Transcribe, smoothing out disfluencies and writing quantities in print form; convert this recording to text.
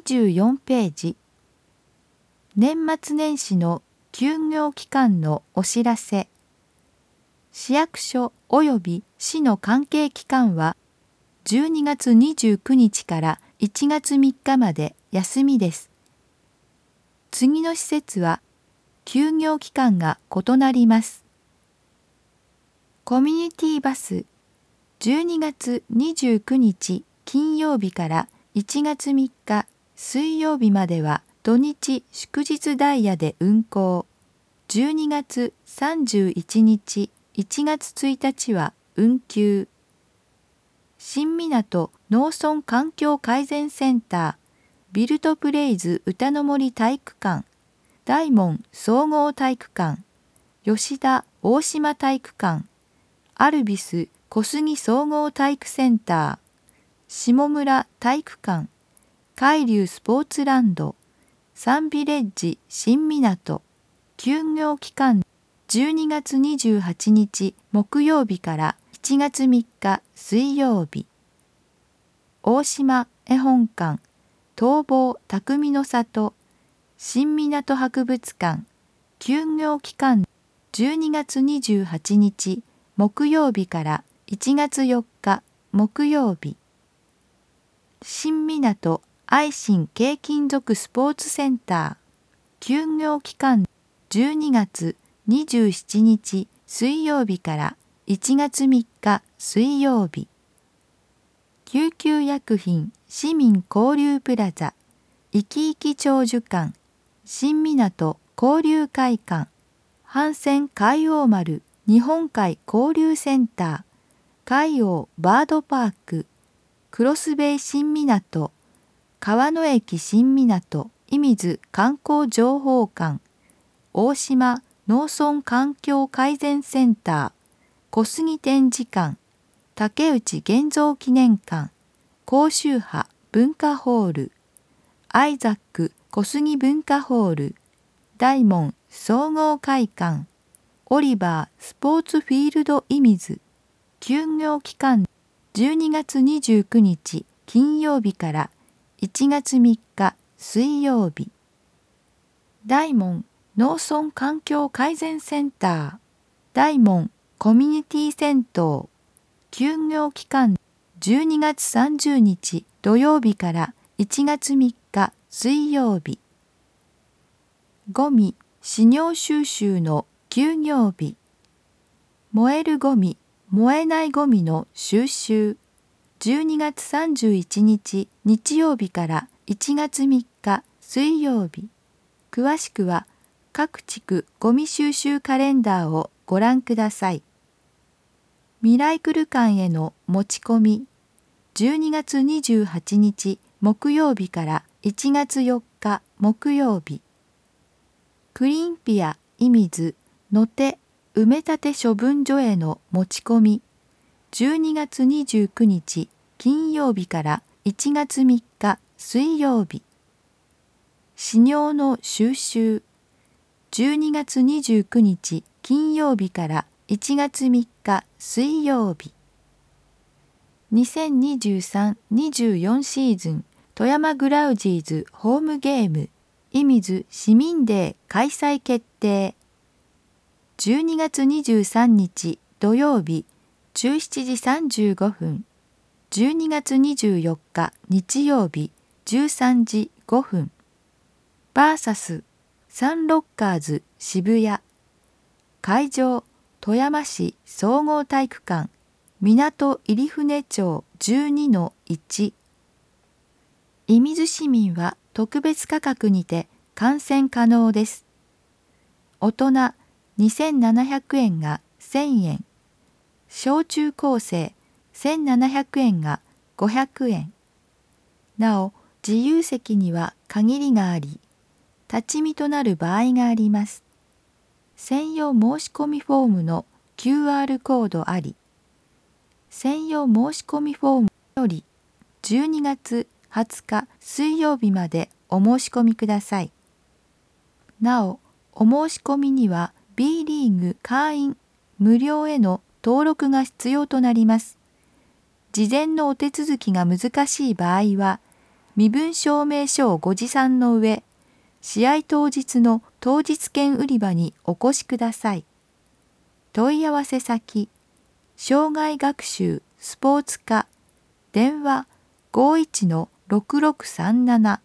24ページ。年末年始の休業期間のお知らせ。市役所及び市の関係機関は12月29日から1月3日まで休みです。次の施設は休業期間が異なります。コミュニティバス12月29日金曜日から1月3日水曜日までは土日祝日ダイヤで運行。12月31日1月1日は運休。新港農村環境改善センター、ビルトプレイズ歌の森体育館、大門総合体育館、吉田大島体育館、アルビス小杉総合体育センター、下村体育館、海流スポーツランド、サンビレッジ新港、休業期間12月28日木曜日から1月3日水曜日。大島絵本館、東房匠の里、新港博物館、休業期間12月28日木曜日から1月4日木曜日。新港愛心軽金属スポーツセンター、休業期間12月27日水曜日から1月3日水曜日。救急薬品市民交流プラザ、いきいき長寿館、新港交流会館、帆船海王丸日本海交流センター、海王バードパーク、クロスベイ新港、川野駅新港射水観光情報館、大島農村環境改善センター、小杉展示館、竹内現像記念館、甲州派文化ホール、アイザック小杉文化ホール、大門総合会館、オリバースポーツフィールド射水、休業期間12月29日金曜日から1月3日水曜日。大門農村環境改善センター、大門コミュニティ銭湯、休業期間12月30日土曜日から1月3日水曜日。ゴミ資料収集の休業日。燃えるゴミ、燃えないゴミの収集。12月31日日曜日から1月3日水曜日。詳しくは各地区ゴミ収集カレンダーをご覧ください。ミライクル館への持ち込み。12月28日木曜日から1月4日木曜日。クリンピア射水野手埋め立て処分所への持ち込み。12月29日金曜日から1月3日水曜日。飼料の収集。12月29日金曜日から1月3日水曜日。2023-24シーズン富山グラウジーズホームゲーム射水市民デー開催決定。12月23日土曜日17時35分、12月24日日曜日13時5分。バーサスサンロッカーズ渋谷。会場富山市総合体育館港入船町 12-1。射水市民は特別価格にて観戦可能です。大人2700円が1000円。小中高生1700円が500円。なお、自由席には限りがあり、立ち見となる場合があります。専用申し込みフォームの QR コードあり、専用申し込みフォームより12月20日水曜日までお申し込みください。なお、お申し込みには B リーグ会員無料への登録が必要となります。事前のお手続きが難しい場合は、 身分証明書をご持参の上、試合当日の当日券売り場にお越しください。問い合わせ先、障害学習スポーツ課、電話51-6637